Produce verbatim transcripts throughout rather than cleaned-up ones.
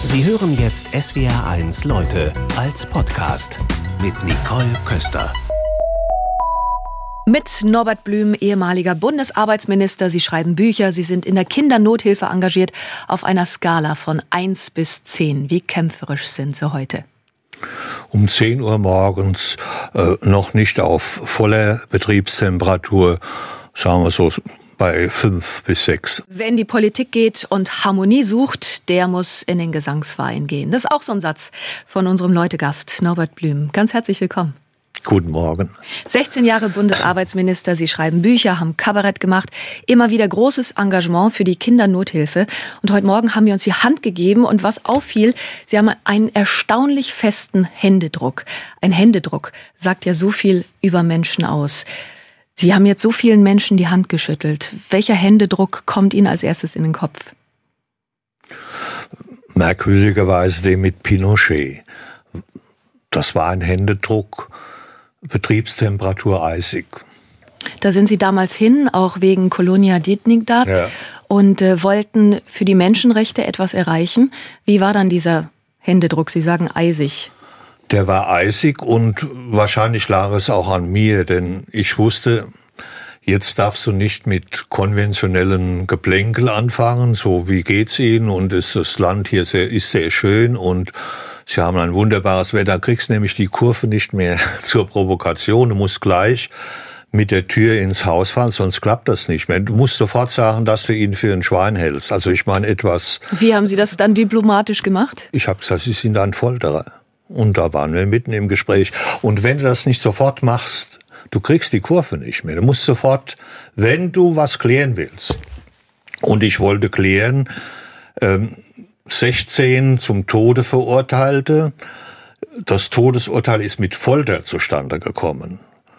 Sie hören jetzt S W R eins Leute als Podcast mit Nicole Köster. Mit Norbert Blüm, ehemaliger Bundesarbeitsminister. Sie schreiben Bücher, Sie sind in der Kindernothilfe engagiert. Auf einer Skala von eins bis zehn. Wie kämpferisch sind Sie heute? Um zehn Uhr morgens äh, noch nicht auf voller Betriebstemperatur, sagen wir so bei fünf bis sechs. Wenn die Politik geht und Harmonie sucht, der muss in den Gesangsverein gehen. Das ist auch so ein Satz von unserem Leutegast Norbert Blüm. Ganz herzlich willkommen. Guten Morgen. sechzehn Jahre Bundesarbeitsminister, Sie schreiben Bücher, haben Kabarett gemacht, immer wieder großes Engagement für die Kindernothilfe. Und heute Morgen haben wir uns die Hand gegeben und was auffiel, Sie haben einen erstaunlich festen Händedruck. Ein Händedruck sagt ja so viel über Menschen aus. Sie haben jetzt so vielen Menschen die Hand geschüttelt. Welcher Händedruck kommt Ihnen als erstes in den Kopf? Merkwürdigerweise den mit Pinochet. Das war ein Händedruck, Betriebstemperatur eisig. Da sind Sie damals hin, auch wegen Kolonia Dignidad, ja. und äh, wollten für die Menschenrechte etwas erreichen. Wie war dann dieser Händedruck? Sie sagen eisig. Der war eisig und wahrscheinlich lag es auch an mir, denn ich wusste, jetzt darfst du nicht mit konventionellen Geplänkel anfangen, so wie geht's Ihnen und ist das Land hier sehr, ist sehr schön und Sie haben ein wunderbares Wetter, kriegst nämlich die Kurve nicht mehr zur Provokation, du musst gleich mit der Tür ins Haus fahren, sonst klappt das nicht mehr. Du musst sofort sagen, dass du ihn für ein Schwein hältst. Also ich meine etwas... Wie haben Sie das dann diplomatisch gemacht? Ich habe gesagt, Sie sind ein Folterer. Und da waren wir mitten im Gespräch. Und wenn du das nicht sofort machst, du kriegst die Kurve nicht mehr. Du musst sofort, wenn du was klären willst. Und ich wollte klären, ähm, sechzehn zum Tode Verurteilte. Das Todesurteil ist mit Folter zustande gekommen.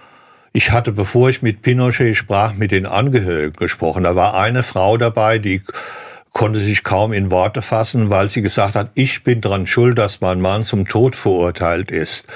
Ich hatte, bevor ich mit Pinochet sprach, mit den Angehörigen gesprochen. Da war eine Frau dabei, die konnte sich kaum in Worte fassen, weil sie gesagt hat, ich bin daran schuld, dass mein Mann zum Tod verurteilt ist.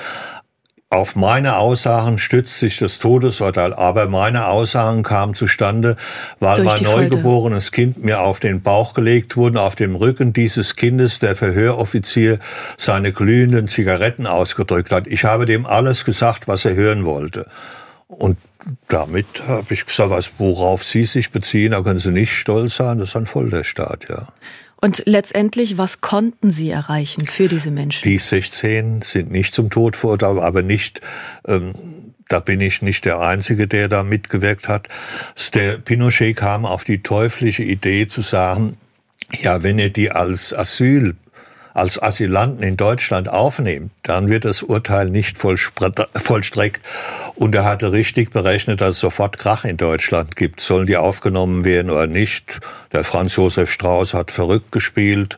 Auf meine Aussagen stützt sich das Todesurteil, aber meine Aussagen kamen zustande, weil mein neugeborenes Kind mir auf den Bauch gelegt wurde, auf dem Rücken dieses Kindes der Verhöroffizier seine glühenden Zigaretten ausgedrückt hat. Ich habe dem alles gesagt, was er hören wollte. Und damit habe ich gesagt, was, worauf Sie sich beziehen, da können Sie nicht stolz sein, das ist ein Folterstaat, ja. Und letztendlich, was konnten Sie erreichen für diese Menschen? Die sechzehn sind nicht zum Tod verurteilt, aber nicht, ähm, da bin ich nicht der Einzige, der da mitgewirkt hat. Der Pinochet kam auf die teuflische Idee zu sagen, ja, wenn ihr die als Asyl als Asylanten in Deutschland aufnehmt, dann wird das Urteil nicht vollstreckt. Und er hatte richtig berechnet, dass es sofort Krach in Deutschland gibt. Sollen die aufgenommen werden oder nicht? Der Franz Josef Strauß hat verrückt gespielt.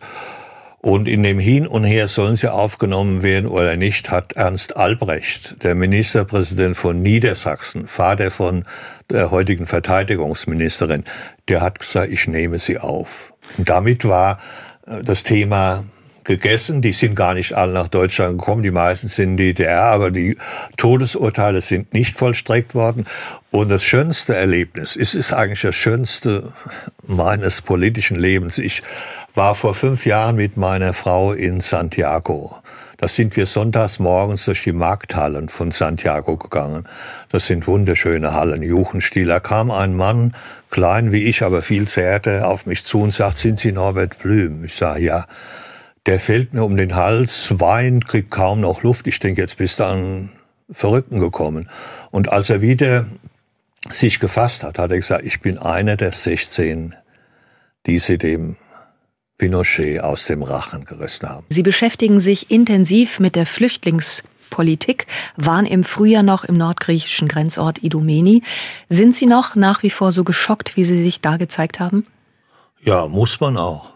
Und in dem Hin und Her, sollen sie aufgenommen werden oder nicht, hat Ernst Albrecht, der Ministerpräsident von Niedersachsen, Vater von der heutigen Verteidigungsministerin, der hat gesagt, ich nehme sie auf. Und damit war das Thema gegessen. Die sind gar nicht alle nach Deutschland gekommen. Die meisten sind in die D D R, aber die Todesurteile sind nicht vollstreckt worden. Und das schönste Erlebnis, es ist eigentlich das schönste meines politischen Lebens. Ich war vor fünf Jahren mit meiner Frau in Santiago. Da sind wir sonntags morgens durch die Markthallen von Santiago gegangen. Das sind wunderschöne Hallen, Jugendstil. Da kam ein Mann, klein wie ich, aber viel zärter, auf mich zu und sagt, sind Sie Norbert Blüm? Ich sage, ja. Der fällt mir um den Hals, weint, kriegt kaum noch Luft. Ich denke, jetzt bist du an Verrückten gekommen. Und als er wieder sich gefasst hat, hat er gesagt, ich bin einer der sechzehn, die sie dem Pinochet aus dem Rachen gerissen haben. Sie beschäftigen sich intensiv mit der Flüchtlingspolitik, waren im Frühjahr noch im nordgriechischen Grenzort Idomeni. Sind Sie noch nach wie vor so geschockt, wie Sie sich da gezeigt haben? Ja, muss man auch.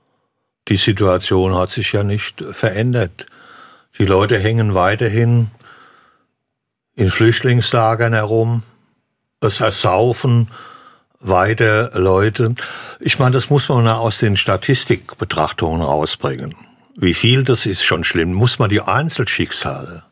Die Situation hat sich ja nicht verändert. Die Leute hängen weiterhin in Flüchtlingslagern herum. Es ersaufen weiter Leute. Ich meine, das muss man aus den Statistikbetrachtungen rausbringen. Wie viel das ist, schon schlimm. Muss man die Einzelschicksale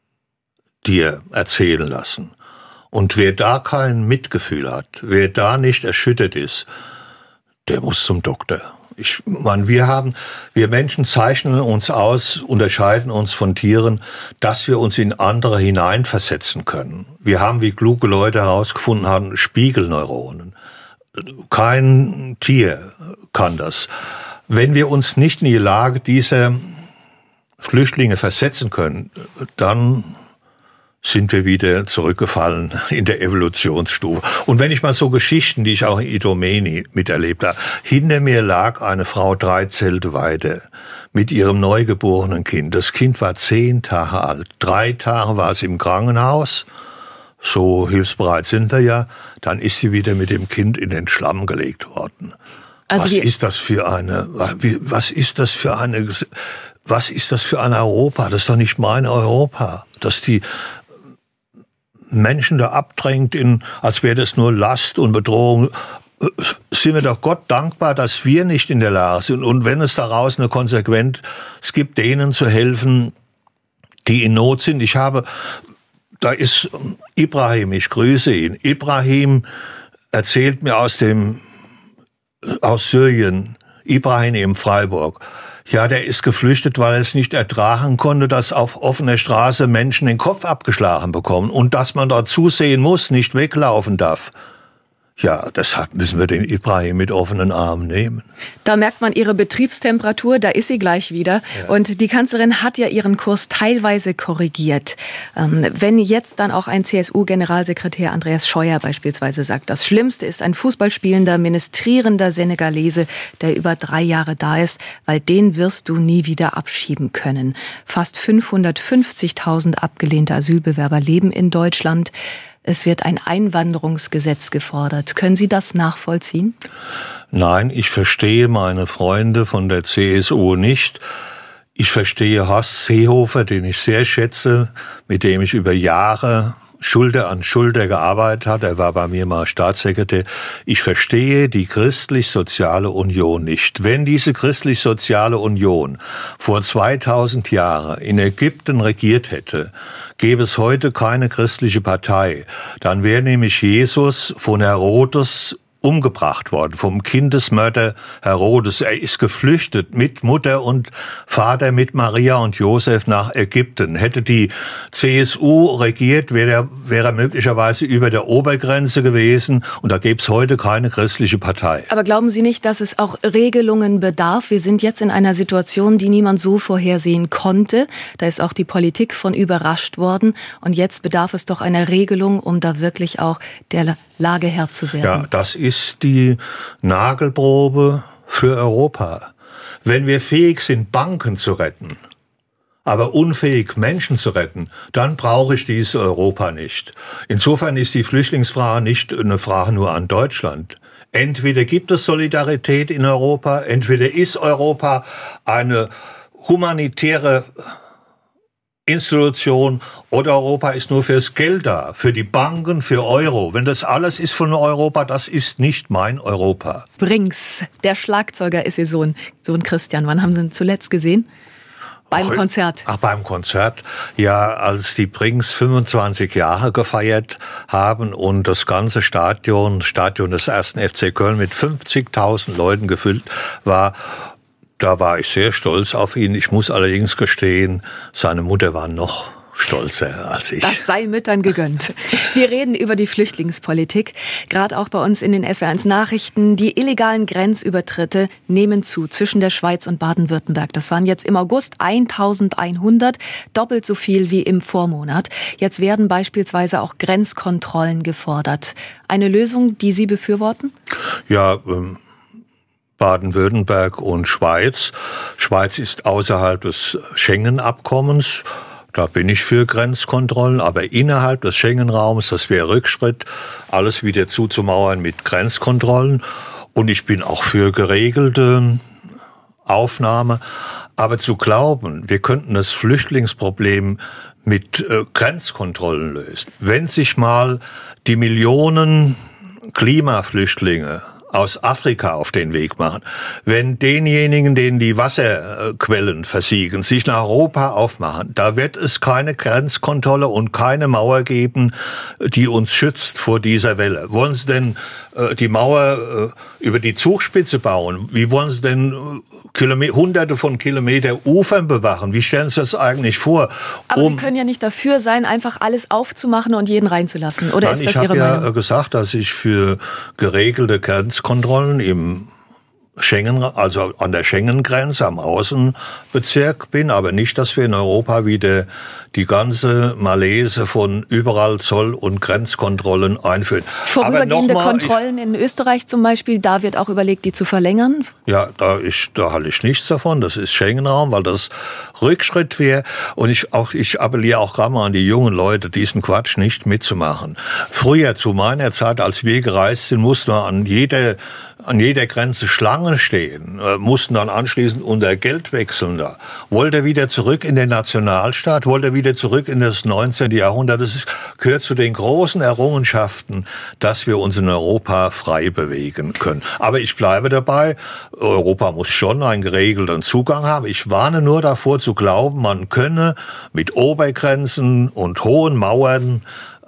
dir erzählen lassen. Und wer da kein Mitgefühl hat, wer da nicht erschüttert ist, der muss zum Doktor. Ich meine, wir haben, wir Menschen zeichnen uns aus, unterscheiden uns von Tieren, dass wir uns in andere hineinversetzen können. Wir haben, wie kluge Leute herausgefunden haben, Spiegelneuronen. Kein Tier kann das. Wenn wir uns nicht in die Lage dieser Flüchtlinge versetzen können, dann sind wir wieder zurückgefallen in der Evolutionsstufe. Und wenn ich mal so Geschichten, die ich auch in Idomeni miterlebt habe, hinter mir lag eine Frau drei Zelte weiter mit ihrem neugeborenen Kind. Das Kind war zehn Tage alt. Drei Tage war es im Krankenhaus. So hilfsbereit sind wir ja. Dann ist sie wieder mit dem Kind in den Schlamm gelegt worden. Also was ist das für eine, was ist das für eine, was ist das für ein Europa? Das ist doch nicht mein Europa. Dass die Menschen da abdrängt, in, als wäre das nur Last und Bedrohung. Sind wir doch Gott dankbar, dass wir nicht in der Lage sind. Und wenn es daraus eine Konsequenz gibt, denen zu helfen, die in Not sind. Ich habe, da ist Ibrahim, ich grüße ihn. Ibrahim erzählt mir aus dem, aus Syrien, Ibrahim im Freiburg. Ja, der ist geflüchtet, weil er es nicht ertragen konnte, dass auf offener Straße Menschen den Kopf abgeschlagen bekommen und dass man dort zusehen muss, nicht weglaufen darf. Ja, deshalb müssen wir den Ibrahim mit offenen Armen nehmen. Da merkt man ihre Betriebstemperatur, da ist sie gleich wieder. Ja. Und die Kanzlerin hat ja ihren Kurs teilweise korrigiert. Ähm, wenn jetzt dann auch ein C S U-Generalsekretär Andreas Scheuer beispielsweise sagt, das Schlimmste ist ein fußballspielender, ministrierender Senegalese, der über drei Jahre da ist, weil den wirst du nie wieder abschieben können. Fast fünfhundertfünfzigtausend abgelehnte Asylbewerber leben in Deutschland. Es wird ein Einwanderungsgesetz gefordert. Können Sie das nachvollziehen? Nein, ich verstehe meine Freunde von der C S U nicht. Ich verstehe Horst Seehofer, den ich sehr schätze, mit dem ich über Jahre Schulter an Schulter gearbeitet habe. Er war bei mir mal Staatssekretär. Ich verstehe die Christlich-Soziale Union nicht. Wenn diese Christlich-Soziale Union vor zweitausend Jahren in Ägypten regiert hätte, gäbe es heute keine christliche Partei. Dann wäre nämlich Jesus von Herodes umgebracht worden, vom Kindesmörder Herodes. Er ist geflüchtet mit Mutter und Vater, mit Maria und Josef nach Ägypten. Hätte die C S U regiert, wäre er, wäre er möglicherweise über der Obergrenze gewesen und da gäbe es heute keine christliche Partei. Aber glauben Sie nicht, dass es auch Regelungen bedarf? Wir sind jetzt in einer Situation, die niemand so vorhersehen konnte. Da ist auch die Politik von überrascht worden und jetzt bedarf es doch einer Regelung, um da wirklich auch der Lage Herr zu werden. Ja, das ist die Nagelprobe für Europa. Wenn wir fähig sind, Banken zu retten, aber unfähig, Menschen zu retten, dann brauche ich dieses Europa nicht. Insofern ist die Flüchtlingsfrage nicht eine Frage nur an Deutschland. Entweder gibt es Solidarität in Europa, entweder ist Europa eine humanitäre Institution oder Europa ist nur fürs Geld da, für die Banken, für Euro. Wenn das alles ist von Europa, das ist nicht mein Europa. Brings, der Schlagzeuger ist Ihr Sohn, Sohn Christian. Wann haben Sie ihn zuletzt gesehen? Beim Ach, Konzert. Ach, beim Konzert. Ja, als die Brings fünfundzwanzig Jahre gefeiert haben und das ganze Stadion, Stadion des ersten F C Köln mit fünfzigtausend Leuten gefüllt war. Da war ich sehr stolz auf ihn. Ich muss allerdings gestehen, seine Mutter war noch stolzer als ich. Das sei Müttern gegönnt. Wir reden über die Flüchtlingspolitik. Gerade auch bei uns in den S W R eins Nachrichten. Die illegalen Grenzübertritte nehmen zu zwischen der Schweiz und Baden-Württemberg. Das waren jetzt im August eintausendeinhundert, doppelt so viel wie im Vormonat. Jetzt werden beispielsweise auch Grenzkontrollen gefordert. Eine Lösung, die Sie befürworten? Ja, ähm Baden-Württemberg und Schweiz. Schweiz ist außerhalb des Schengen-Abkommens. Da bin ich für Grenzkontrollen. Aber innerhalb des Schengen-Raums, das wäre Rückschritt, alles wieder zuzumauern mit Grenzkontrollen. Und ich bin auch für geregelte Aufnahme. Aber zu glauben, wir könnten das Flüchtlingsproblem mit äh, Grenzkontrollen lösen. Wenn sich mal die Millionen Klimaflüchtlinge aus Afrika auf den Weg machen. Wenn denjenigen, denen die Wasserquellen versiegen, sich nach Europa aufmachen, da wird es keine Grenzkontrolle und keine Mauer geben, die uns schützt vor dieser Welle. Wollen Sie denn äh, die Mauer äh, über die Zugspitze bauen? Wie wollen Sie denn äh, Kilometer, hunderte von Kilometer Ufern bewachen? Wie stellen Sie das eigentlich vor? Aber um Sie können ja nicht dafür sein, einfach alles aufzumachen und jeden reinzulassen. Oder Nein, ist das ich Ihre ja Meinung? gesagt, dass ich für geregelte Grenzkontrollen im Schengen, also an der Schengen-Grenze am Außenbezirk bin, aber nicht, dass wir in Europa wieder die ganze Malaise von überall Zoll- und Grenzkontrollen einführen. Vorübergehende Kontrollen in Österreich zum Beispiel, da wird auch überlegt, die zu verlängern? Ja, da, ich, da halte ich nichts davon. Das ist Schengen-Raum, weil das Rückschritt wäre. Und ich, auch, ich appelliere auch gerade mal an die jungen Leute, diesen Quatsch nicht mitzumachen. Früher, zu meiner Zeit, als wir gereist sind, mussten wir an jeder an jeder Grenze Schlange stehen, äh, mussten dann anschließend unser Geld wechseln da. Wollte er wieder zurück in den Nationalstaat, wollte er wieder zurück in das neunzehnte Jahrhundert. Das ist, gehört zu den großen Errungenschaften, dass wir uns in Europa frei bewegen können. Aber ich bleibe dabei, Europa muss schon einen geregelten Zugang haben. Ich warne nur davor zu glauben, man könne mit Obergrenzen und hohen Mauern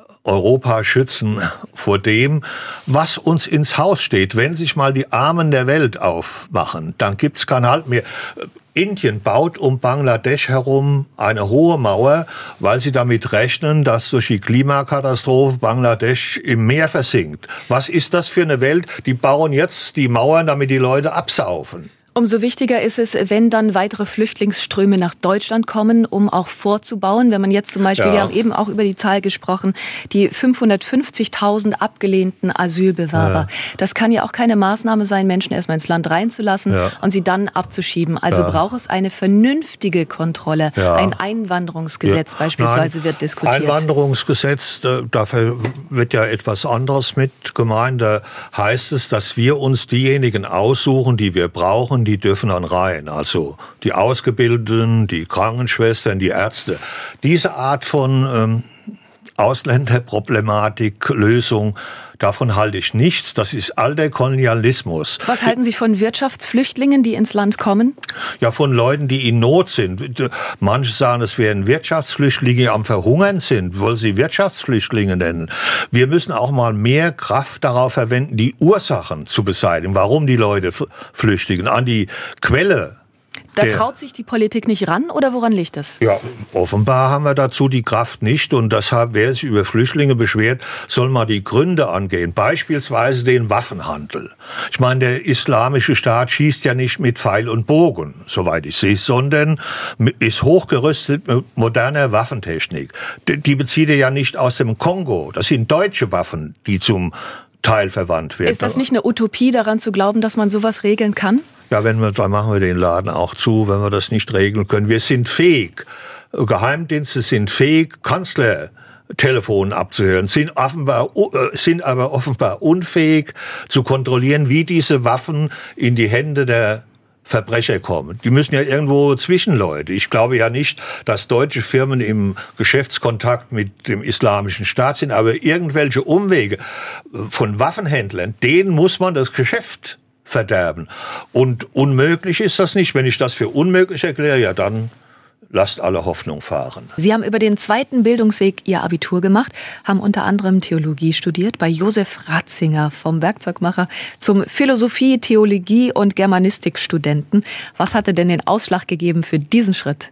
Europa schützen vor dem, was uns ins Haus steht. Wenn sich mal die Armen der Welt aufmachen, dann gibt's keinen Halt mehr. Indien baut um Bangladesch herum eine hohe Mauer, weil sie damit rechnen, dass durch die Klimakatastrophe Bangladesch im Meer versinkt. Was ist das für eine Welt? Die bauen jetzt die Mauern, damit die Leute absaufen. Umso wichtiger ist es, wenn dann weitere Flüchtlingsströme nach Deutschland kommen, um auch vorzubauen. Wenn man jetzt zum Beispiel, ja. wir haben eben auch über die Zahl gesprochen, die fünfhundertfünfzigtausend abgelehnten Asylbewerber. Ja. Das kann ja auch keine Maßnahme sein, Menschen erstmal ins Land reinzulassen ja. und sie dann abzuschieben. Also ja. braucht es eine vernünftige Kontrolle. Ja. Ein Einwanderungsgesetz ja. beispielsweise Nein. wird diskutiert. Einwanderungsgesetz, dafür wird ja etwas anderes mit gemeint. Da heißt es, dass wir uns diejenigen aussuchen, die wir brauchen, die dürfen dann rein. Also die Ausgebildeten, die Krankenschwestern, die Ärzte. Diese Art von ähm, Ausländerproblematik, Lösung, davon halte ich nichts. Das ist alter Kolonialismus. Was halten Sie von Wirtschaftsflüchtlingen, die ins Land kommen? Ja, von Leuten, die in Not sind. Manche sagen, es wären Wirtschaftsflüchtlinge, die am Verhungern sind. Wollen Sie Wirtschaftsflüchtlinge nennen? Wir müssen auch mal mehr Kraft darauf verwenden, die Ursachen zu beseitigen. Warum die Leute flüchtigen? An die Quelle. Da traut sich die Politik nicht ran, oder woran liegt das? Ja, offenbar haben wir dazu die Kraft nicht, und deshalb, wer sich über Flüchtlinge beschwert, soll mal die Gründe angehen. Beispielsweise den Waffenhandel. Ich meine, der islamische Staat schießt ja nicht mit Pfeil und Bogen, soweit ich sehe, sondern ist hochgerüstet mit moderner Waffentechnik. Die bezieht er ja nicht aus dem Kongo. Das sind deutsche Waffen, die zum Teil verwandt werden. Ist das nicht eine Utopie, daran zu glauben, dass man sowas regeln kann? Ja, wenn wir, dann machen wir den Laden auch zu, wenn wir das nicht regeln können. Wir sind fähig, Geheimdienste sind fähig, Kanzlertelefonen abzuhören, sind offenbar, sind aber offenbar unfähig zu kontrollieren, wie diese Waffen in die Hände der Verbrecher kommen. Die müssen ja irgendwo Zwischenleute. Ich glaube ja nicht, dass deutsche Firmen im Geschäftskontakt mit dem Islamischen Staat sind, aber irgendwelche Umwege von Waffenhändlern, denen muss man das Geschäft verderben. Und unmöglich ist das nicht. Wenn ich das für unmöglich erkläre, ja dann lasst alle Hoffnung fahren. Sie haben über den zweiten Bildungsweg Ihr Abitur gemacht, haben unter anderem Theologie studiert bei Josef Ratzinger, vom Werkzeugmacher zum Philosophie, Theologie und Germanistikstudenten. Was hatte denn den Ausschlag gegeben für diesen Schritt?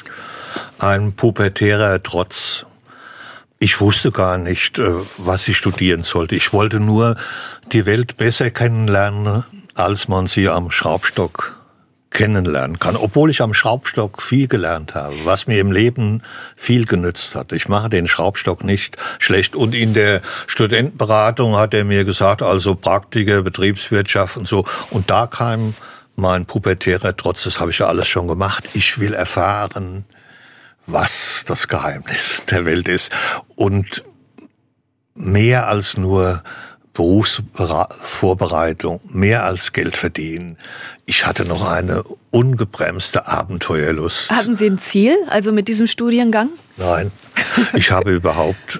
Ein pubertärer Trotz. Ich wusste gar nicht, was ich studieren sollte. Ich wollte nur die Welt besser kennenlernen, als man sie am Schraubstock kennenlernen kann. Obwohl ich am Schraubstock viel gelernt habe, was mir im Leben viel genützt hat. Ich mache den Schraubstock nicht schlecht. Und in der Studentenberatung hat er mir gesagt, also Praktiker, Betriebswirtschaft und so. Und da kam mein pubertärer Trotz, das habe ich ja alles schon gemacht. Ich will erfahren, was das Geheimnis der Welt ist. Und mehr als nur Berufsvorbereitung, mehr als Geld verdienen. Ich hatte noch eine ungebremste Abenteuerlust. Hatten Sie ein Ziel, also mit diesem Studiengang? Nein, ich habe überhaupt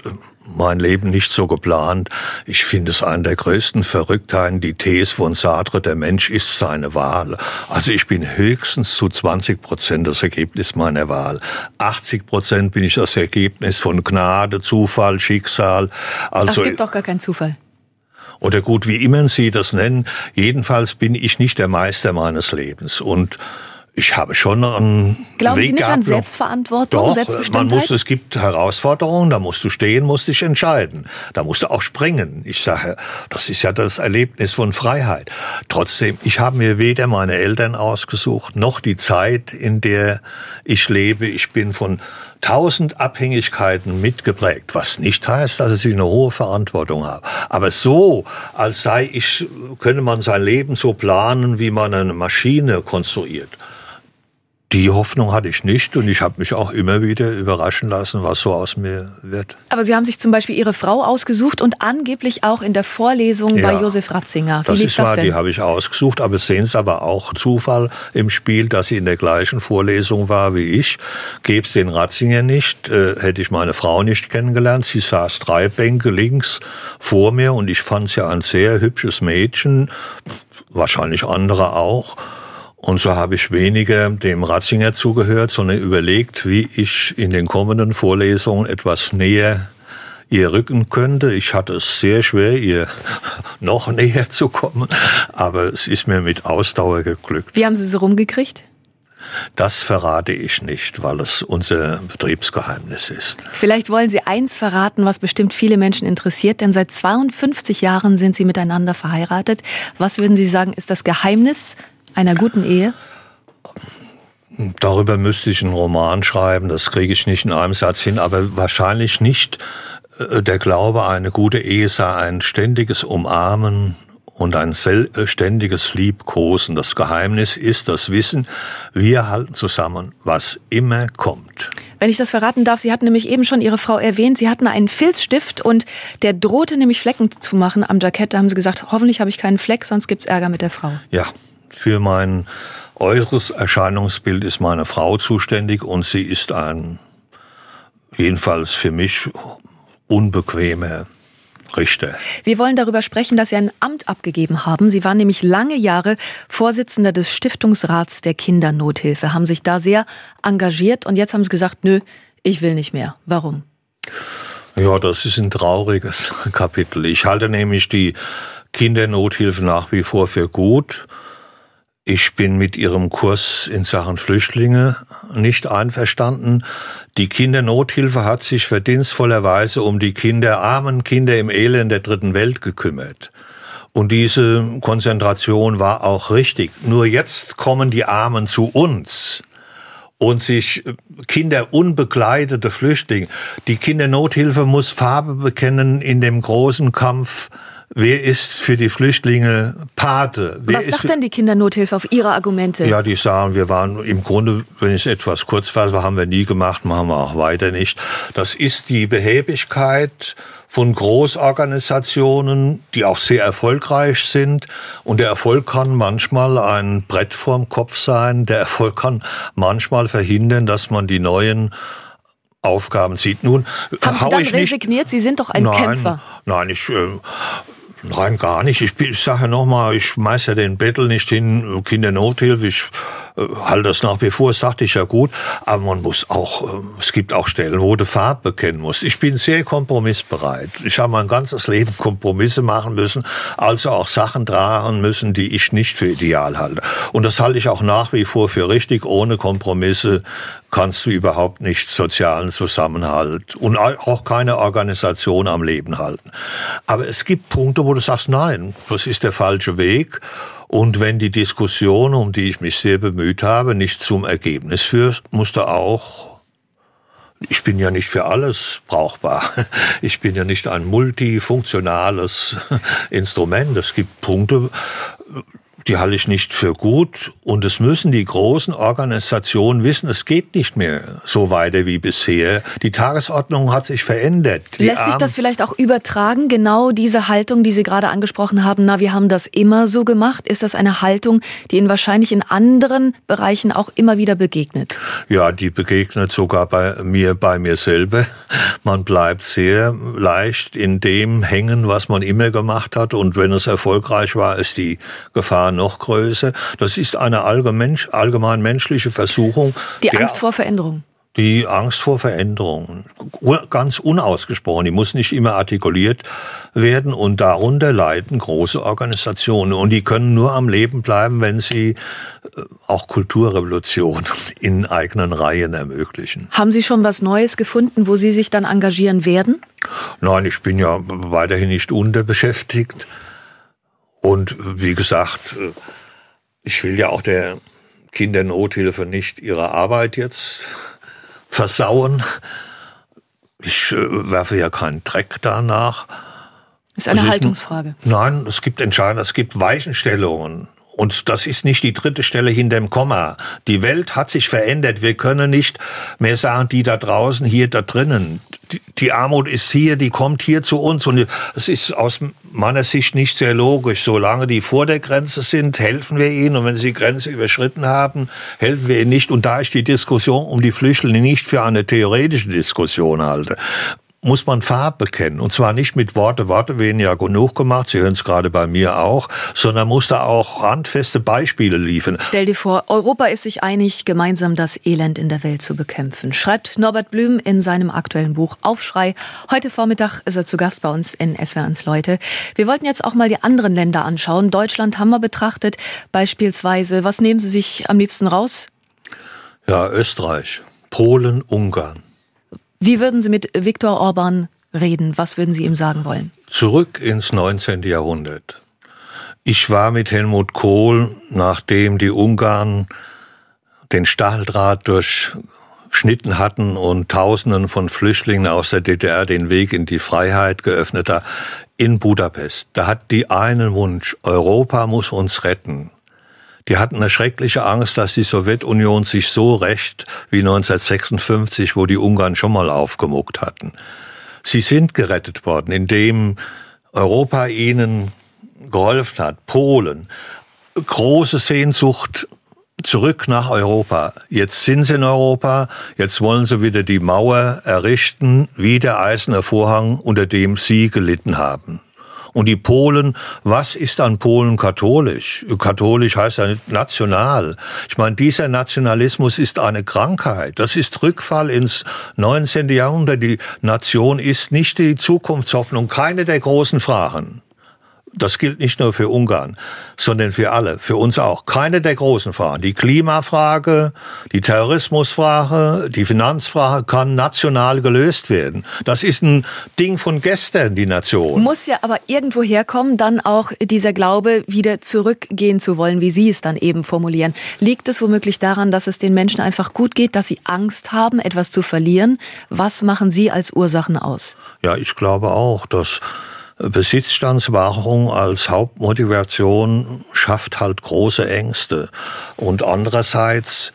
mein Leben nicht so geplant. Ich finde es eine der größten Verrücktheiten, die These von Sartre, der Mensch ist seine Wahl. Also ich bin höchstens zu zwanzig Prozent das Ergebnis meiner Wahl. achtzig Prozent bin ich das Ergebnis von Gnade, Zufall, Schicksal. Also, es gibt doch gar keinen Zufall. Oder gut, wie immer Sie das nennen. Jedenfalls bin ich nicht der Meister meines Lebens. Und ich habe schon einen Glauben Weg Sie nicht gehabt, an Selbstverantwortung, doch, Selbstbestimmtheit? Man muss, es gibt Herausforderungen, da musst du stehen, musst dich entscheiden. Da musst du auch springen. Ich sage, das ist ja das Erlebnis von Freiheit. Trotzdem, ich habe mir weder meine Eltern ausgesucht, noch die Zeit, in der ich lebe. Ich bin von tausend Abhängigkeiten mitgeprägt, was nicht heißt, dass ich eine hohe Verantwortung habe. Aber so, als sei ich, könne man sein Leben so planen, wie man eine Maschine konstruiert. Die Hoffnung hatte ich nicht und ich habe mich auch immer wieder überraschen lassen, was so aus mir wird. Aber Sie haben sich zum Beispiel Ihre Frau ausgesucht und angeblich auch in der Vorlesung ja, bei Josef Ratzinger. Wie das lief ist das wahr, denn? Die habe ich ausgesucht, aber sehen Sie aber auch Zufall im Spiel, dass sie in der gleichen Vorlesung war wie ich. Gäbe es den Ratzinger nicht, äh, hätte ich meine Frau nicht kennengelernt. Sie saß drei Bänke links vor mir und ich fand sie ein sehr hübsches Mädchen, wahrscheinlich andere auch. Und so habe ich weniger dem Ratzinger zugehört, sondern überlegt, wie ich in den kommenden Vorlesungen etwas näher ihr rücken könnte. Ich hatte es sehr schwer, ihr noch näher zu kommen, aber es ist mir mit Ausdauer geglückt. Wie haben Sie so rumgekriegt? Das verrate ich nicht, weil es unser Betriebsgeheimnis ist. Vielleicht wollen Sie eins verraten, was bestimmt viele Menschen interessiert, denn seit zweiundfünfzig Jahren sind Sie miteinander verheiratet. Was würden Sie sagen, ist das Geheimnis einer guten Ehe? Darüber müsste ich einen Roman schreiben, das kriege ich nicht in einem Satz hin, aber wahrscheinlich nicht der Glaube, eine gute Ehe sei ein ständiges Umarmen und ein ständiges Liebkosen. Das Geheimnis ist das Wissen, wir halten zusammen, was immer kommt. Wenn ich das verraten darf, Sie hatten nämlich eben schon Ihre Frau erwähnt, Sie hatten einen Filzstift und der drohte nämlich Flecken zu machen am Jackett. Da haben Sie gesagt, hoffentlich habe ich keinen Fleck, sonst gibt's Ärger mit der Frau. Ja, für mein äußeres Erscheinungsbild ist meine Frau zuständig und sie ist ein, jedenfalls für mich, unbequemer Richter. Wir wollen darüber sprechen, dass Sie ein Amt abgegeben haben. Sie waren nämlich lange Jahre Vorsitzender des Stiftungsrats der Kindernothilfe, haben sich da sehr engagiert und jetzt haben Sie gesagt, nö, ich will nicht mehr. Warum? Ja, das ist ein trauriges Kapitel. Ich halte nämlich die Kindernothilfe nach wie vor für gut. Ich bin mit ihrem Kurs in Sachen Flüchtlinge nicht einverstanden. Die Kindernothilfe hat sich verdienstvollerweise um die Kinder, armen Kinder im Elend der dritten Welt gekümmert. Und diese Konzentration war auch richtig. Nur jetzt kommen die Armen zu uns. Und sich Kinder unbegleitete Flüchtlinge. Die Kindernothilfe muss Farbe bekennen in dem großen Kampf. Wer ist für die Flüchtlinge Pate? Wer Was sagt denn die Kindernothilfe auf Ihre Argumente? Ja, die sagen, wir waren im Grunde, wenn ich es etwas kurz fasse, haben wir nie gemacht, machen wir auch weiter nicht. Das ist die Behäbigkeit von Großorganisationen, die auch sehr erfolgreich sind. Und der Erfolg kann manchmal ein Brett vorm Kopf sein. Der Erfolg kann manchmal verhindern, dass man die neuen Aufgaben sieht. Nun, haben Sie dann ich resigniert? Nicht, Sie sind doch ein nein, Kämpfer. Nein, ich... Äh, Nein, gar nicht. Ich, ich sage nochmal, ich schmeiß ja den Bettel nicht hin, Kindernothilfe, ich äh, halte das nach wie vor, das sagte ich ja gut, aber man muss auch, äh, es gibt auch Stellen, wo du Farbe bekennen musst. Ich bin sehr kompromissbereit. Ich habe mein ganzes Leben Kompromisse machen müssen, also auch Sachen tragen müssen, die ich nicht für ideal halte. Und das halte ich auch nach wie vor für richtig. Ohne Kompromisse kannst du überhaupt nicht sozialen Zusammenhalt und auch keine Organisation am Leben halten. Aber es gibt Punkte, wo du sagst, nein, das ist der falsche Weg. Und wenn die Diskussion, um die ich mich sehr bemüht habe, nicht zum Ergebnis führt, musst du auch, ich bin ja nicht für alles brauchbar. Ich bin ja nicht ein multifunktionales Instrument. Es gibt Punkte, die halte ich nicht für gut. Und es müssen die großen Organisationen wissen, es geht nicht mehr so weiter wie bisher. Die Tagesordnung hat sich verändert. Die Lässt sich das vielleicht auch übertragen, genau diese Haltung, die Sie gerade angesprochen haben, na, wir haben das immer so gemacht? Ist das eine Haltung, die Ihnen wahrscheinlich in anderen Bereichen auch immer wieder begegnet? Ja, die begegnet sogar bei mir, bei mir selber. Man bleibt sehr leicht in dem hängen, was man immer gemacht hat. Und wenn es erfolgreich war, ist die Gefahr noch größer. Das ist eine allgemein, allgemein menschliche Versuchung. Die Angst vor Veränderung. Die Angst vor Veränderung, ganz unausgesprochen, die muss nicht immer artikuliert werden und darunter leiden große Organisationen und die können nur am Leben bleiben, wenn sie auch Kulturrevolution in eigenen Reihen ermöglichen. Haben Sie schon was Neues gefunden, wo Sie sich dann engagieren werden? Nein, ich bin ja weiterhin nicht unterbeschäftigt und wie gesagt, ich will ja auch der Kindernothilfe nicht ihre Arbeit jetzt versauen. Ich äh, werfe ja keinen Dreck danach. Ist eine ist Haltungsfrage. Ein, nein, es gibt Entscheidungen, es gibt Weichenstellungen. Und das ist nicht die dritte Stelle hinterm Komma. Die Welt hat sich verändert. Wir können nicht mehr sagen, die da draußen, hier da drinnen. Die, die Armut ist hier, die kommt hier zu uns. Und es ist aus meiner Sicht nicht sehr logisch. Solange die vor der Grenze sind, helfen wir ihnen. Und wenn sie die Grenze überschritten haben, helfen wir ihnen nicht. Und da ich die Diskussion um die Flüchtlinge nicht für eine theoretische Diskussion halte, muss man Farbe bekennen. Und zwar nicht mit Worte, Worte werden ja genug gemacht, Sie hören es gerade bei mir auch, sondern muss da auch handfeste Beispiele liefern. Stell dir vor, Europa ist sich einig, gemeinsam das Elend in der Welt zu bekämpfen, schreibt Norbert Blüm in seinem aktuellen Buch Aufschrei. Heute Vormittag ist er zu Gast bei uns in S W R eins Leute. Wir wollten jetzt auch mal die anderen Länder anschauen. Deutschland haben wir betrachtet, beispielsweise. Was nehmen Sie sich am liebsten raus? Ja, Österreich, Polen, Ungarn. Wie würden Sie mit Viktor Orban reden? Was würden Sie ihm sagen wollen? Zurück ins neunzehnte. Jahrhundert. Ich war mit Helmut Kohl, nachdem die Ungarn den Stacheldraht durchschnitten hatten und Tausenden von Flüchtlingen aus der D D R den Weg in die Freiheit geöffnet hat, in Budapest. Da hat die einen Wunsch, Europa muss uns retten. Die hatten eine schreckliche Angst, dass die Sowjetunion sich so rächt wie neunzehnhundertsechsundfünfzig, wo die Ungarn schon mal aufgemuckt hatten. Sie sind gerettet worden, indem Europa ihnen geholfen hat. Polen, große Sehnsucht zurück nach Europa. Jetzt sind sie in Europa, jetzt wollen sie wieder die Mauer errichten, wie der eiserne Vorhang, unter dem sie gelitten haben. Und die Polen, was ist an Polen katholisch? Katholisch heißt ja nicht national. Ich meine, dieser Nationalismus ist eine Krankheit. Das ist Rückfall ins neunzehnte. Jahrhundert. Die Nation ist nicht die Zukunftshoffnung, keine der großen Fragen. Das gilt nicht nur für Ungarn, sondern für alle, für uns auch. Keine der großen Fragen. Die Klimafrage, die Terrorismusfrage, die Finanzfrage kann national gelöst werden. Das ist ein Ding von gestern, die Nation. Muss ja aber irgendwo herkommen, dann auch dieser Glaube, wieder zurückgehen zu wollen, wie Sie es dann eben formulieren. Liegt es womöglich daran, dass es den Menschen einfach gut geht, dass sie Angst haben, etwas zu verlieren? Was machen Sie als Ursachen aus? Ja, ich glaube auch, dass Besitzstandswahrung als Hauptmotivation schafft halt große Ängste. Und andererseits,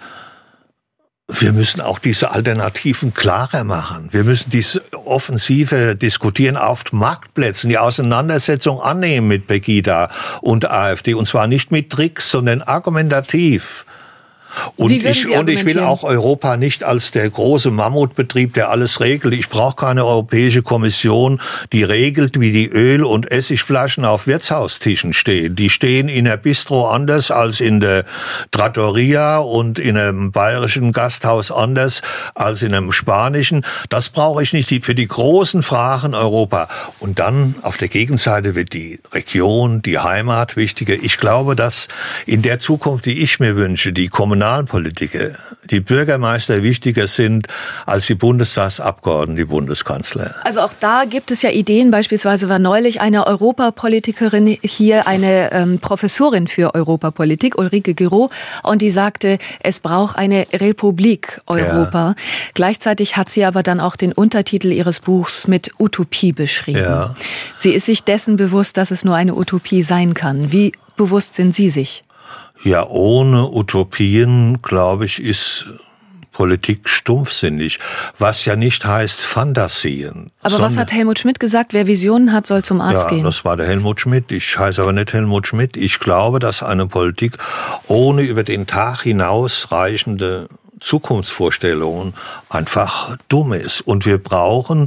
wir müssen auch diese Alternativen klarer machen. Wir müssen diese Offensive diskutieren auf Marktplätzen, die Auseinandersetzung annehmen mit Pegida und AfD. Und zwar nicht mit Tricks, sondern argumentativ. Und ich, und ich will auch Europa nicht als der große Mammutbetrieb, der alles regelt. Ich brauche keine Europäische Kommission, die regelt, wie die Öl- und Essigflaschen auf Wirtshaustischen stehen. Die stehen in der Bistro anders als in der Trattoria und in einem bayerischen Gasthaus anders als in einem spanischen. Das brauche ich nicht für die großen Fragen Europa. Und dann auf der Gegenseite wird die Region, die Heimat wichtiger. Ich glaube, dass in der Zukunft, die ich mir wünsche, die kommunale Kommunalpolitiker, die Bürgermeister wichtiger sind als die Bundestagsabgeordneten, die Bundeskanzler. Also auch da gibt es ja Ideen. Beispielsweise war neulich eine Europapolitikerin hier, eine ähm, Professorin für Europapolitik, Ulrike Giraud, und die sagte, es braucht eine Republik Europa. Ja. Gleichzeitig hat sie aber dann auch den Untertitel ihres Buchs mit Utopie beschrieben. Ja. Sie ist sich dessen bewusst, dass es nur eine Utopie sein kann. Wie bewusst sind Sie sich? Ja, ohne Utopien, glaube ich, ist Politik stumpfsinnig, was ja nicht heißt Fantasien. Aber was hat Helmut Schmidt gesagt? Wer Visionen hat, soll zum Arzt ja, gehen. Ja, das war der Helmut Schmidt. Ich heiße aber nicht Helmut Schmidt. Ich glaube, dass eine Politik ohne über den Tag hinausreichende Zukunftsvorstellungen einfach dumm ist. Und wir brauchen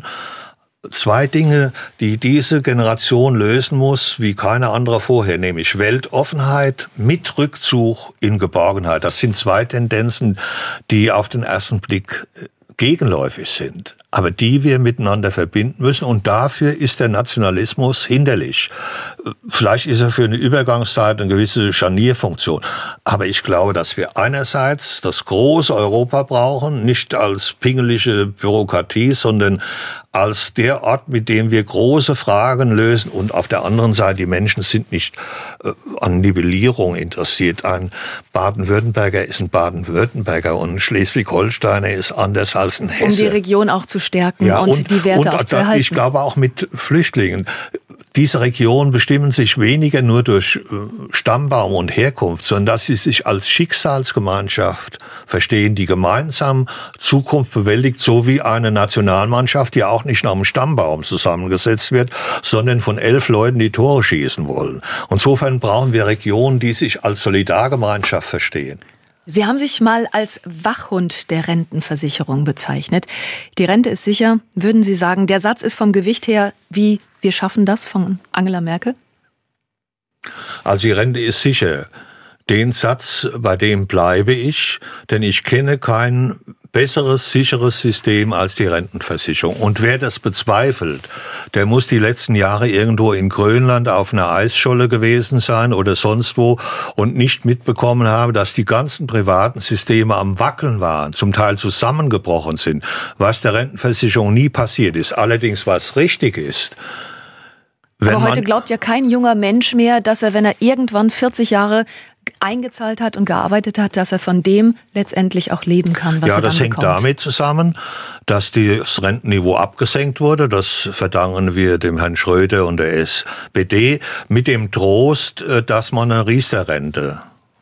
zwei Dinge, die diese Generation lösen muss, wie keine andere vorher, nämlich Weltoffenheit mit Rückzug in Geborgenheit. Das sind zwei Tendenzen, die auf den ersten Blick gegenläufig sind, aber die wir miteinander verbinden müssen, und dafür ist der Nationalismus hinderlich. Vielleicht ist er für eine Übergangszeit eine gewisse Scharnierfunktion, aber ich glaube, dass wir einerseits das große Europa brauchen, nicht als pingelige Bürokratie, sondern als der Ort, mit dem wir große Fragen lösen, und auf der anderen Seite, die Menschen sind nicht äh, an Nivellierung interessiert. Ein Baden-Württemberger ist ein Baden-Württemberger und ein Schleswig-Holsteiner ist anders als ein Hesse. Um die Region auch zu stärken ja, und, und die Werte und, auch zu erhalten. Ich glaube auch mit Flüchtlingen. Diese Regionen bestimmen sich weniger nur durch Stammbaum und Herkunft, sondern dass sie sich als Schicksalsgemeinschaft verstehen, die gemeinsam Zukunft bewältigt, so wie eine Nationalmannschaft, die auch nicht nach einem Stammbaum zusammengesetzt wird, sondern von elf Leuten, die Tore schießen wollen. Insofern brauchen wir Regionen, die sich als Solidargemeinschaft verstehen. Sie haben sich mal als Wachhund der Rentenversicherung bezeichnet. Die Rente ist sicher, würden Sie sagen, der Satz ist vom Gewicht her wie "Wir schaffen das" von Angela Merkel? Also die Rente ist sicher. Den Satz, bei dem bleibe ich, denn ich kenne kein besseres, sicheres System als die Rentenversicherung. Und wer das bezweifelt, der muss die letzten Jahre irgendwo in Grönland auf einer Eisscholle gewesen sein oder sonst wo und nicht mitbekommen haben, dass die ganzen privaten Systeme am Wackeln waren, zum Teil zusammengebrochen sind, was der Rentenversicherung nie passiert ist. Allerdings, was richtig ist, Wenn Aber heute glaubt ja kein junger Mensch mehr, dass er, wenn er irgendwann vierzig Jahre eingezahlt hat und gearbeitet hat, dass er von dem letztendlich auch leben kann, was ja, er dann das hängt bekommt. damit zusammen, dass das Rentenniveau abgesenkt wurde. Das verdanken wir dem Herrn Schröder und der S P D mit dem Trost, dass man eine Riester-Rente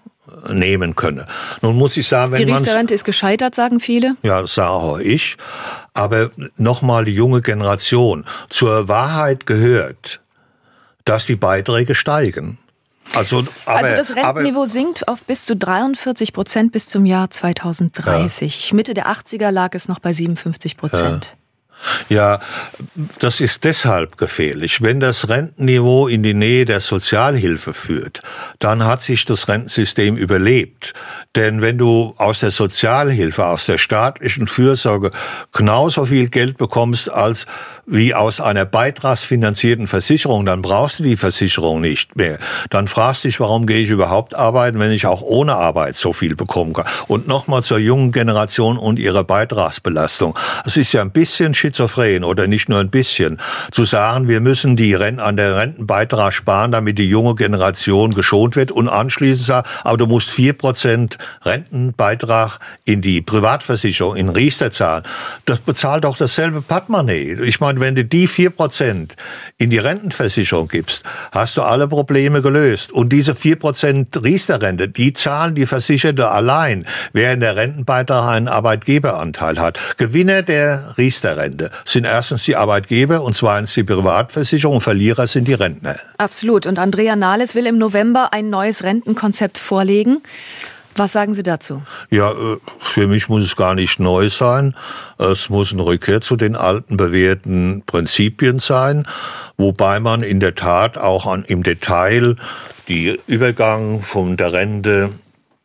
nehmen könne. Nun muss ich sagen, wenn die Riester-Rente ist gescheitert, sagen viele. Ja, das sage auch ich. Aber nochmal die junge Generation. Zur Wahrheit gehört, dass die Beiträge steigen. Also, aber, also das Rentenniveau aber, sinkt auf bis zu dreiundvierzig Prozent bis zum Jahr zweitausenddreißig. Ja. Mitte der achtziger lag es noch bei siebenundfünfzig Prozent. Ja. Ja, das ist deshalb gefährlich. Wenn das Rentenniveau in die Nähe der Sozialhilfe führt, dann hat sich das Rentensystem überlebt. Denn wenn du aus der Sozialhilfe, aus der staatlichen Fürsorge genauso viel Geld bekommst als wie aus einer beitragsfinanzierten Versicherung, dann brauchst du die Versicherung nicht mehr. Dann fragst du dich, warum gehe ich überhaupt arbeiten, wenn ich auch ohne Arbeit so viel bekommen kann. Und nochmal zur jungen Generation und ihrer Beitragsbelastung. Es ist ja ein bisschen schizophren oder nicht nur ein bisschen, zu sagen, wir müssen die Renten an der Rentenbeitrag sparen, damit die junge Generation geschont wird und anschließend sagen, aber du musst vier Prozent Rentenbeitrag in die Privatversicherung, in Riester zahlen. Das bezahlt doch dasselbe Portemonnaie. Ich meine, wenn du die vier Prozent in die Rentenversicherung gibst, hast du alle Probleme gelöst. Und diese vier Prozent Riester-Rente, die zahlen die Versicherte allein, während der Rentenbeitrag einen Arbeitgeberanteil hat. Gewinner der Riester-Rente sind erstens die Arbeitgeber und zweitens die Privatversicherung. Verlierer sind die Rentner. Absolut. Und Andrea Nahles will im November ein neues Rentenkonzept vorlegen. Was sagen Sie dazu? Ja, für mich muss es gar nicht neu sein. Es muss eine Rückkehr zu den alten bewährten Prinzipien sein, wobei man in der Tat auch an, im Detail die Übergang von der Rente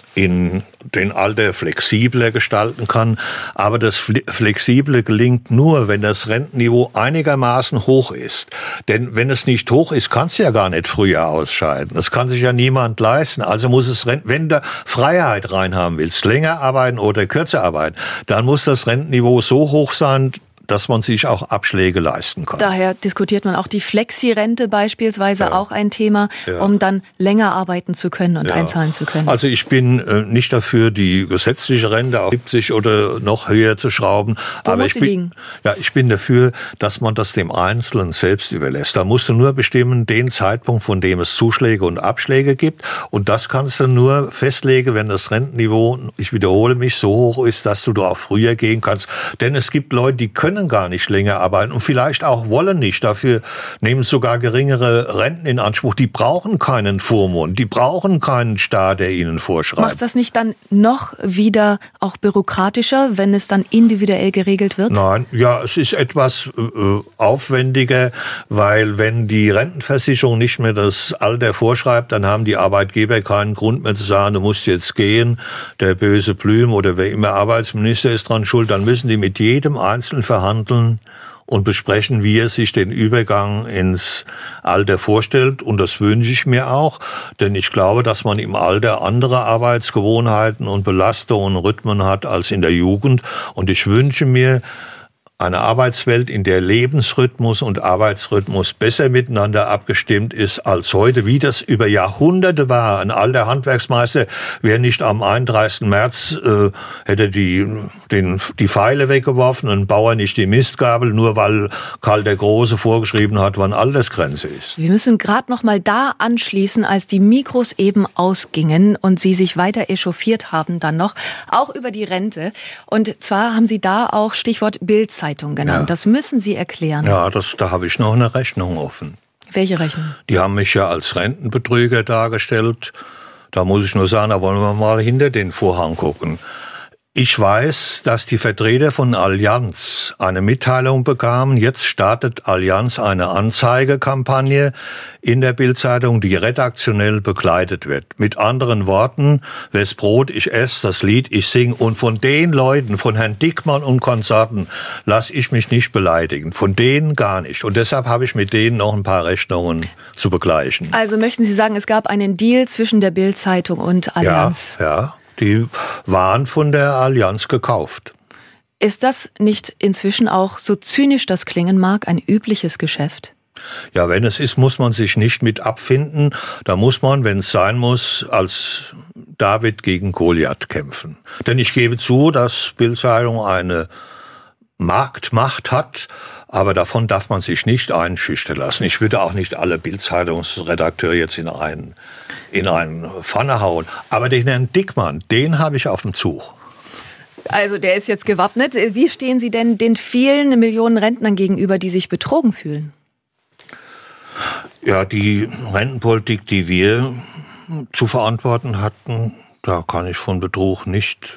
in den Alter flexibler gestalten kann. Aber das Flexible gelingt nur, wenn das Rentenniveau einigermaßen hoch ist. Denn wenn es nicht hoch ist, kannst du ja gar nicht früher ausscheiden. Das kann sich ja niemand leisten. Also muss es, wenn du Freiheit reinhaben willst, länger arbeiten oder kürzer arbeiten, dann muss das Rentenniveau so hoch sein, dass man sich auch Abschläge leisten kann. Daher diskutiert man auch die Flexi-Rente beispielsweise, ja. auch ein Thema, ja. um dann länger arbeiten zu können und ja. einzahlen zu können. Also ich bin äh, nicht dafür, die gesetzliche Rente auf siebzig oder noch höher zu schrauben. Wo aber muss ich sie bin, liegen? Ja, ich bin dafür, dass man das dem Einzelnen selbst überlässt. Da musst du nur bestimmen, den Zeitpunkt, von dem es Zuschläge und Abschläge gibt. Und das kannst du nur festlegen, wenn das Rentenniveau, ich wiederhole mich, so hoch ist, dass du da auch früher gehen kannst. Denn es gibt Leute, die können gar nicht länger arbeiten und vielleicht auch wollen nicht. Dafür nehmen sogar geringere Renten in Anspruch. Die brauchen keinen Vormund, die brauchen keinen Staat, der ihnen vorschreibt. Macht das nicht dann noch wieder auch bürokratischer, wenn es dann individuell geregelt wird? Nein, ja, es ist etwas äh, aufwendiger, weil wenn die Rentenversicherung nicht mehr das Alter vorschreibt, dann haben die Arbeitgeber keinen Grund mehr zu sagen, du musst jetzt gehen, der böse Blüm oder wer immer Arbeitsminister ist dran schuld, dann müssen die mit jedem Einzelnen verhandeln und besprechen, wie er sich den Übergang ins Alter vorstellt. Und das wünsche ich mir auch, denn ich glaube, dass man im Alter andere Arbeitsgewohnheiten und Belastungen und Rhythmen hat als in der Jugend. Und ich wünsche mir eine Arbeitswelt, in der Lebensrhythmus und Arbeitsrhythmus besser miteinander abgestimmt ist als heute, wie das über Jahrhunderte war. Ein alter Handwerksmeister wäre nicht am einunddreißigsten März, äh, hätte die, den, die Pfeile weggeworfen, ein Bauer nicht die Mistgabel, nur weil Karl der Große vorgeschrieben hat, wann Altersgrenze ist. Wir müssen gerade noch mal da anschließen, als die Mikros eben ausgingen und Sie sich weiter echauffiert haben dann noch, auch über die Rente. Und zwar haben Sie da auch Stichwort Bild-Zeitung genannt. Ja. Das müssen Sie erklären. Ja, das, da habe ich noch eine Rechnung offen. Welche Rechnung? Die haben mich ja als Rentenbetrüger dargestellt. Da muss ich nur sagen, da wollen wir mal hinter den Vorhang gucken. Ich weiß, dass die Vertreter von Allianz eine Mitteilung bekamen. Jetzt startet Allianz eine Anzeigekampagne in der Bild-Zeitung, die redaktionell begleitet wird. Mit anderen Worten, wes Brot ich esse, das Lied ich sing. Und von den Leuten, von Herrn Dickmann und Konsorten, lasse ich mich nicht beleidigen. Von denen gar nicht. Und deshalb habe ich mit denen noch ein paar Rechnungen zu begleichen. Also möchten Sie sagen, es gab einen Deal zwischen der Bild-Zeitung und Allianz? Ja, ja. Die waren von der Allianz gekauft. Ist das nicht inzwischen auch, so zynisch das klingen mag, ein übliches Geschäft? Ja, wenn es ist, muss man sich nicht mit abfinden. Da muss man, wenn es sein muss, als David gegen Goliath kämpfen. Denn ich gebe zu, dass Bild-Zeitung eine Marktmacht hat, aber davon darf man sich nicht einschüchtern lassen. Ich würde auch nicht alle Bild-Zeitungsredakteure jetzt in einen, in einen Pfanne hauen. Aber den Herrn Dickmann, den habe ich auf dem Zug. Also der ist jetzt gewappnet. Wie stehen Sie denn den vielen Millionen Rentnern gegenüber, die sich betrogen fühlen? Ja, die Rentenpolitik, die wir zu verantworten hatten, da kann ich von Betrug nicht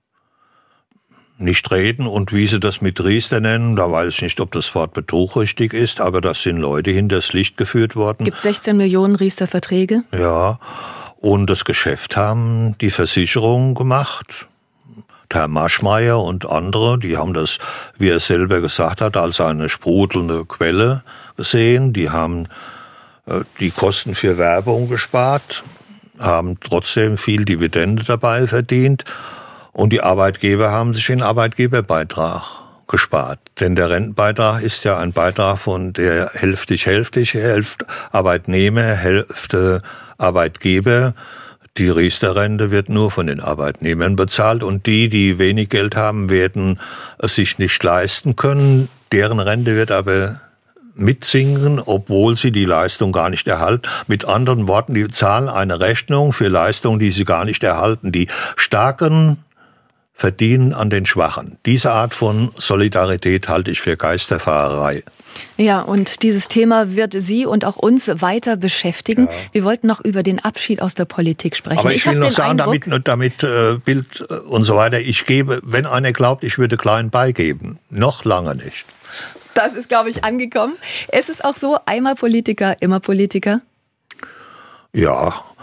nicht reden. Und wie sie das mit Riester nennen, da weiß ich nicht, ob das Wort Betrug richtig ist, aber das sind Leute hinters Licht geführt worden. Gibt sechzehn Millionen Riester-Verträge? Ja, und das Geschäft haben die Versicherungen gemacht. Herr Maschmeyer und andere, die haben das, wie er selber gesagt hat, als eine sprudelnde Quelle gesehen. Die haben äh, die Kosten für Werbung gespart, haben trotzdem viel Dividende dabei verdient. Und die Arbeitgeber haben sich den Arbeitgeberbeitrag gespart. Denn der Rentenbeitrag ist ja ein Beitrag von der hälftig-hälftig, Hälfte Arbeitnehmer, Hälfte Arbeitgeber. Die Riester-Rente wird nur von den Arbeitnehmern bezahlt und die, die wenig Geld haben, werden es sich nicht leisten können. Deren Rente wird aber mitsinken, obwohl sie die Leistung gar nicht erhalten. Mit anderen Worten, die zahlen eine Rechnung für Leistungen, die sie gar nicht erhalten. Die Starken verdienen an den Schwachen. Diese Art von Solidarität halte ich für Geisterfahrerei. Ja, und dieses Thema wird Sie und auch uns weiter beschäftigen. Ja. Wir wollten noch über den Abschied aus der Politik sprechen. Aber ich, ich will noch sagen, Eindruck, damit, damit äh, Bild und so weiter, ich gebe, wenn einer glaubt, ich würde klein beigeben, noch lange nicht. Das ist, glaube ich, angekommen. Es ist auch so, einmal Politiker, immer Politiker? Ja,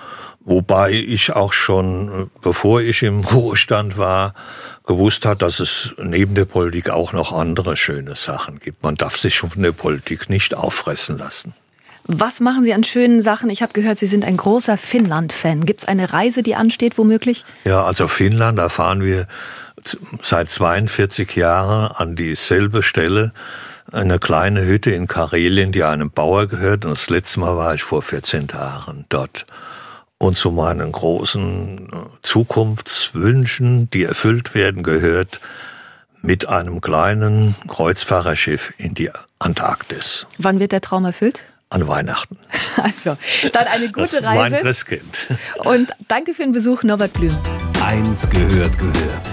Wobei ich auch schon, bevor ich im Ruhestand war, gewusst hat, dass es neben der Politik auch noch andere schöne Sachen gibt. Man darf sich von der Politik nicht auffressen lassen. Was machen Sie an schönen Sachen? Ich habe gehört, Sie sind ein großer Finnland-Fan. Gibt es eine Reise, die ansteht, womöglich? Ja, also Finnland, da fahren wir seit zweiundvierzig Jahren an dieselbe Stelle. Eine kleine Hütte in Karelien, die einem Bauer gehört. Und das letzte Mal war ich vor vierzehn Jahren dort. Und zu meinen großen Zukunftswünschen, die erfüllt werden, gehört mit einem kleinen Kreuzfahrerschiff in die Antarktis. Wann wird der Traum erfüllt? An Weihnachten. Also, dann eine gute das Reise. Mein Christkind. Und danke für den Besuch, Norbert Blüm. Eins gehört gehört.